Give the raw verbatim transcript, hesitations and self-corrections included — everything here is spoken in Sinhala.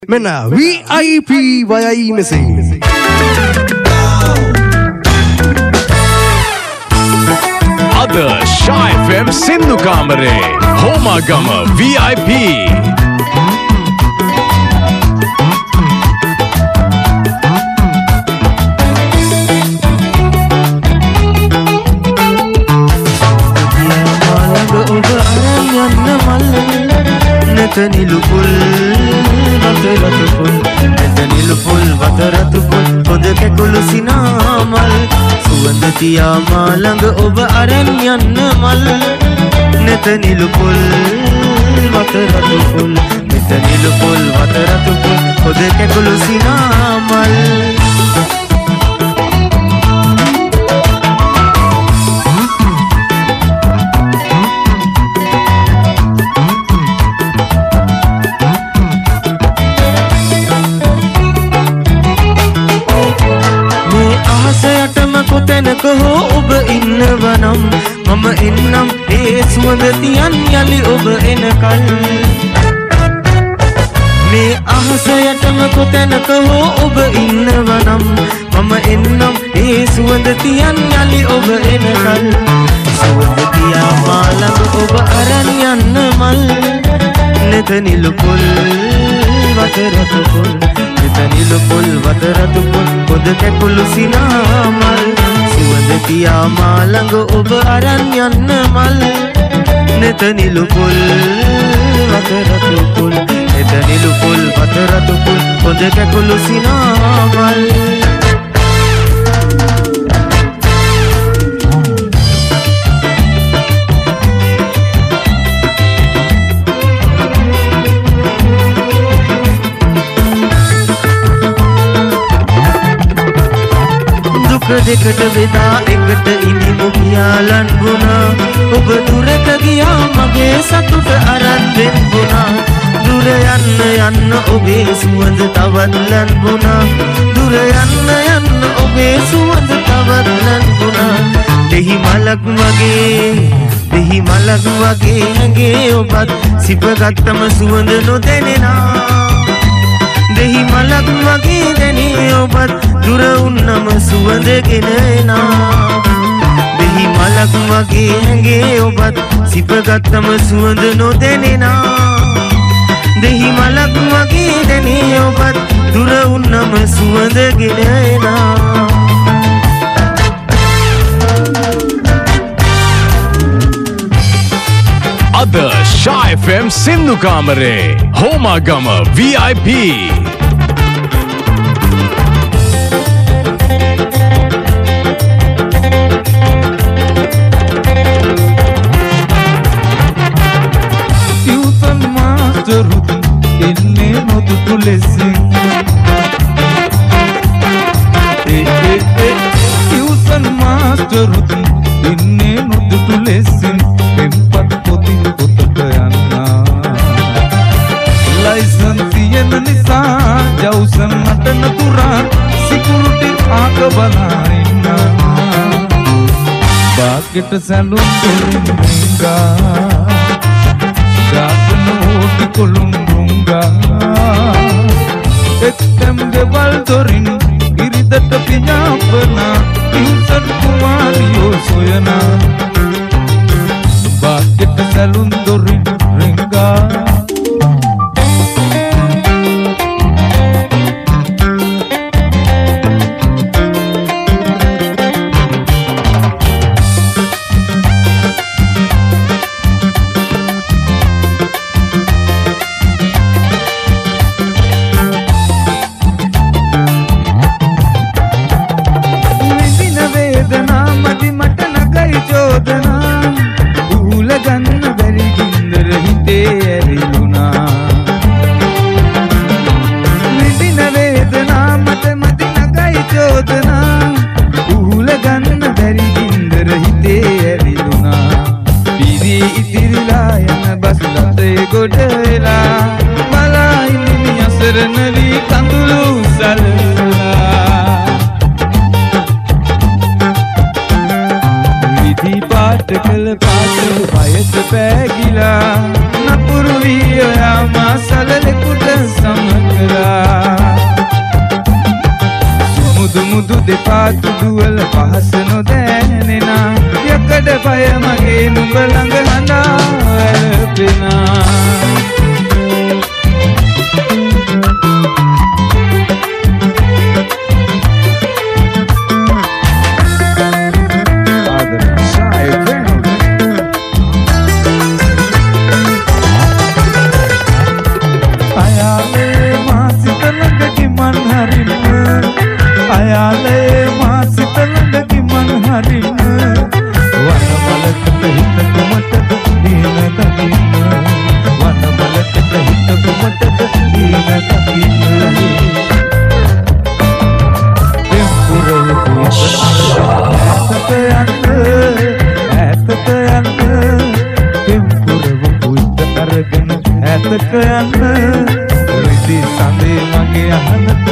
මෙන්න V I P වයයි මෙසේ අද Shy F M සින්දු කාමරේ හෝමාගම V I P නිලුපුල් වතරතු පුල් එත නිලුපුල් වතරතු පුල් පොද කැකුළු සිනාමල් සුවඳ තියා මා ළඟ ඔබ අරන් යන්න මල් නෙත නිලුපුල් වතරතු පුල් එත නිලුපුල් වතරතු පුල් පොද කැකුළු සිනාමල් කොතැනක හෝ ඔබ ඉන්නවනම් මම එන්නම් ඒ සුවඳ තියන් යලි ඔබ එනකල් මේ අහස යටම කොතැනක හෝ ඔබ ඉන්නවනම් මම එන්නම් ඒ සුවඳ තියන් යලි ඔබ එනකල් සුවඳ තියා මා ළඟ ඔබ අරන් යන්න මල් නෙත නිලුපුල් වතරතු පුල් නෙත නිලුපුල් වතරතු පුල් පොද කැකුළු සිනාමල් සුවඳ තියා මා ළඟ ඔබ අරන් යන්න මල් නෙත නිලුපුල් වතරතු පුල් නෙත නිලුපුල් වතරතු පුල් පොද කැකුළු සිනාමල් දෙකට බෙදා එකට ඉනිමු කියාලන් වුණා ඔබ දුරට ගියා මගේ සතුට අරන් දෙන්නුණා දුර යන්න යන්න ඔබේ සුවඳ තවත් ලැබුණා දුර යන්න යන්න ඔබේ සුවඳ තවත් ලැබුණා දෙහි මලක් වගේ දෙහි මලක් වගේ ඇඟේ ඔබත් සිපගත්තම සුවඳ නොදැනෙනා දෙහි මලක් වගේ දැනේ ඔබත් දුර උන්නම සුවඳ ගෙන එනා දෙහි මලක් වගේ ඇඟේ ඔබත් සිපගත්තම සුවඳ නොදැනෙනා දෙහි මලක් වගේ දැනේ ඔබත් දුර උන්නම සුවඳ ගෙන එනා අද Shy F M සින්දු කාමරේ හෝමාගම V I P එන්නේ නොදුටු ලෙසින් ඒ ඒ ඒ ටියුෂන් මාස්ටරුත් එන්නේ නොදුටු ලෙසින් පෙම්පත් පොතින් පොතට යන්නා ලයිසන් තියෙන නිසා ජවුසන් නටන තුරා සිකුරුටි ආක බලා ඉන්නා බාගෙට සැලුම් දෙලින් රිංගා ගාපන ඕටි කොළුම් එක්තම් ගෙවල් දොරින් ඉරිදට පිඥාපනා ඉන්සන් කුමාරියෝ සොයනා බාගෙට සැලුම් දොරින් රිංගා කළ පාට වයස පෑගිලා නපුරු වී ඔයා මා සලලෙකුට සමග වෙලා මුදු මුදු දෙපා තුඩුවල පහස නොදැනෙනා යකඩ පය මගේ නුඹ ළඟ හඬා වැළපෙනා අයාලේ මා සිත ළඟ කිමන් හරින්න වනබලකට හිත කුමටද දීන දකින්න වනබලකට හිත කුමටද දීන දකින්න දෙම්පුරව පුත ඇතට යන්න ඇතට යන්න දෙම්පුරව පුත අරගෙන ඇතට යන්න රිදි සඳේ මගේ අහනට